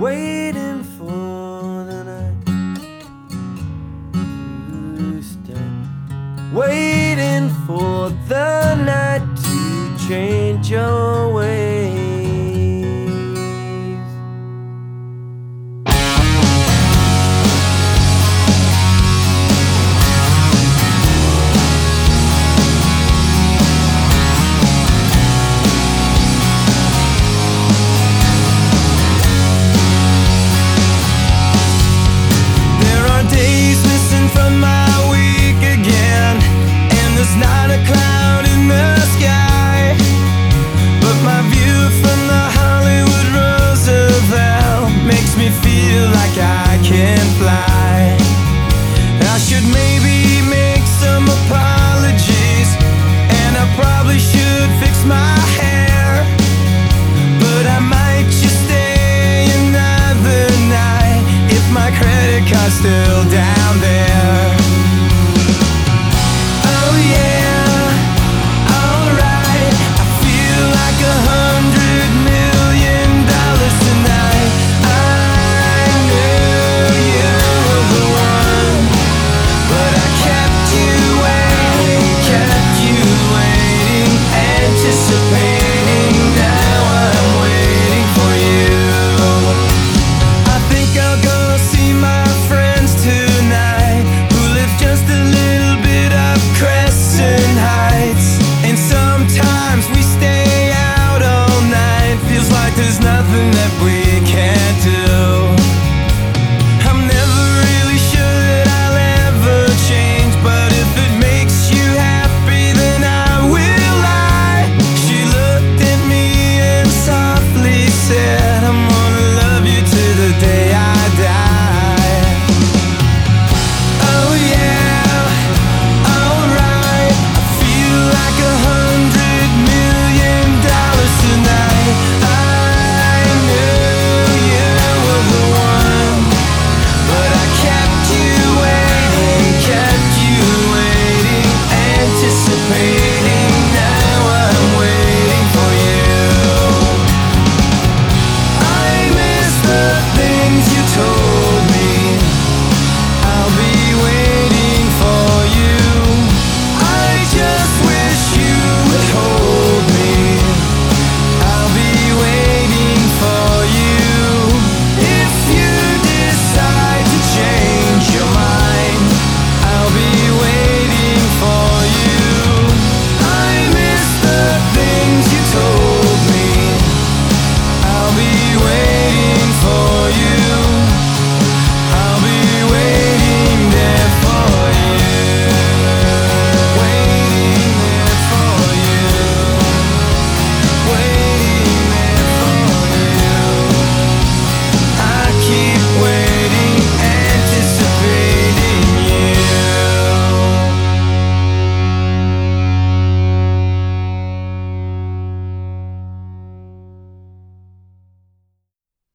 waiting for the night to stay, waiting for the night to change your ways. From my week again, and there's not a cloud in the sky, but my view from the Hollywood Roosevelt makes me feel like I can fly. I should maybe make some apologies, and I probably should fix my hair, but I might just stay another night if my credit card's still down.